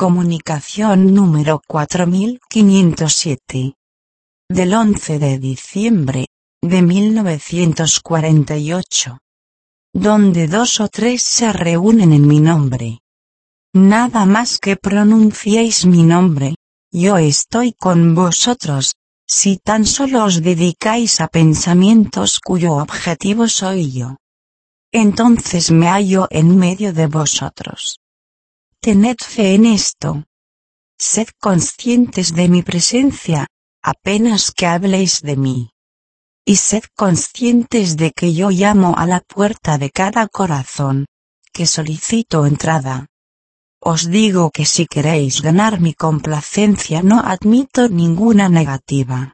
Comunicación número 4507. Del 11 de diciembre, de 1948. Donde dos o tres se reúnen en mi nombre. Nada más que pronunciéis mi nombre, yo estoy con vosotros, si tan solo os dedicáis a pensamientos cuyo objetivo soy yo. Entonces me hallo en medio de vosotros. Tened fe en esto. Sed conscientes de mi presencia, apenas que habléis de mí. Y sed conscientes de que yo llamo a la puerta de cada corazón, que solicito entrada. Os digo que si queréis ganar mi complacencia no admito ninguna negativa.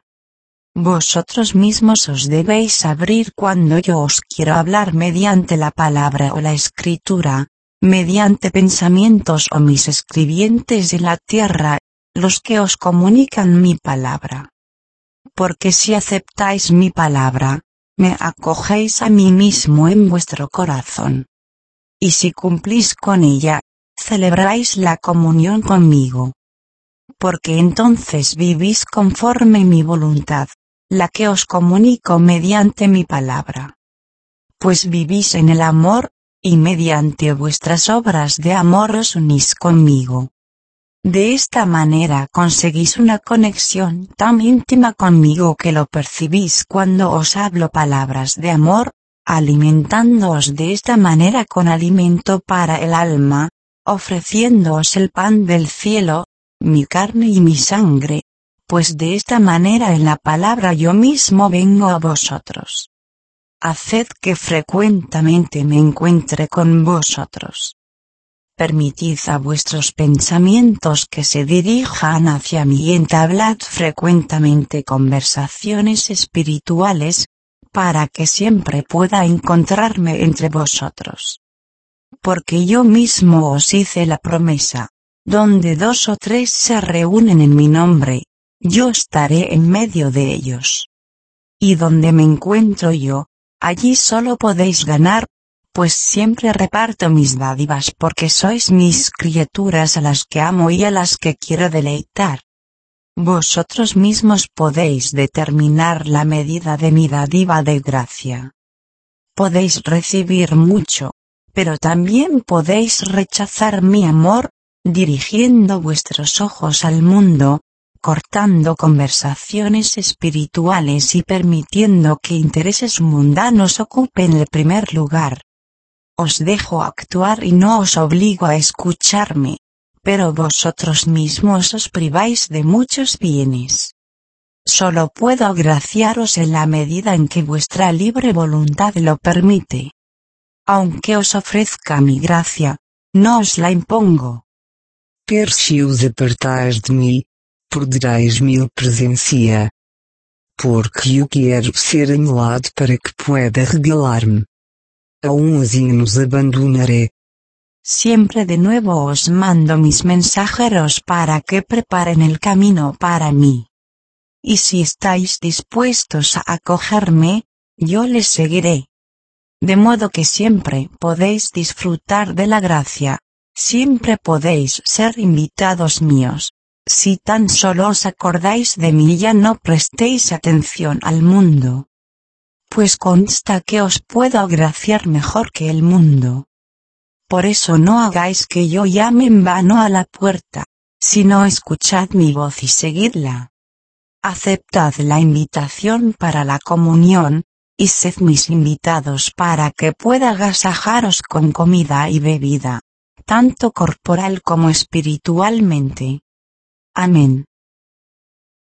Vosotros mismos os debéis abrir cuando yo os quiero hablar mediante la palabra o la escritura, mediante pensamientos o mis escribientes de la tierra, los que os comunican mi palabra. Porque si aceptáis mi palabra, me acogéis a mí mismo en vuestro corazón. Y si cumplís con ella, celebráis la comunión conmigo. Porque entonces vivís conforme mi voluntad, la que os comunico mediante mi palabra. Pues vivís en el amor, y mediante vuestras obras de amor os unís conmigo. De esta manera conseguís una conexión tan íntima conmigo que lo percibís cuando os hablo palabras de amor, alimentándoos de esta manera con alimento para el alma, ofreciéndoos el pan del cielo, mi carne y mi sangre, pues de esta manera en la palabra yo mismo vengo a vosotros. Haced que frecuentemente me encuentre con vosotros. Permitid a vuestros pensamientos que se dirijan hacia mí y entablad frecuentemente conversaciones espirituales, para que siempre pueda encontrarme entre vosotros. Porque yo mismo os hice la promesa, donde dos o tres se reúnen en mi nombre, yo estaré en medio de ellos. Y donde me encuentro yo, allí solo podéis ganar, pues siempre reparto mis dádivas porque sois mis criaturas a las que amo y a las que quiero deleitar. Vosotros mismos podéis determinar la medida de mi dádiva de gracia. Podéis recibir mucho, pero también podéis rechazar mi amor, dirigiendo vuestros ojos al mundo, cortando conversaciones espirituales y permitiendo que intereses mundanos ocupen el primer lugar. Os dejo actuar y no os obligo a escucharme, pero vosotros mismos os priváis de muchos bienes. Solo puedo agraciaros en la medida en que vuestra libre voluntad lo permite. Aunque os ofrezca mi gracia, no os la impongo. Per si os apartais de mim, perdereis minha presença. Porque eu quero ser anulado para que pueda regalar-me. Aún así nos abandonaré. Siempre de nuevo os mando mis mensajeros para que preparen el camino para mí. Y si estáis dispuestos a acogerme, yo les seguiré. De modo que siempre podéis disfrutar de la gracia, siempre podéis ser invitados míos. Si tan solo os acordáis de mí y ya no prestéis atención al mundo. Pues consta que os puedo agraciar mejor que el mundo. Por eso no hagáis que yo llame en vano a la puerta, sino escuchad mi voz y seguidla. Aceptad la invitación para la comunión, y sed mis invitados para que pueda agasajaros con comida y bebida, tanto corporal como espiritualmente. Amén.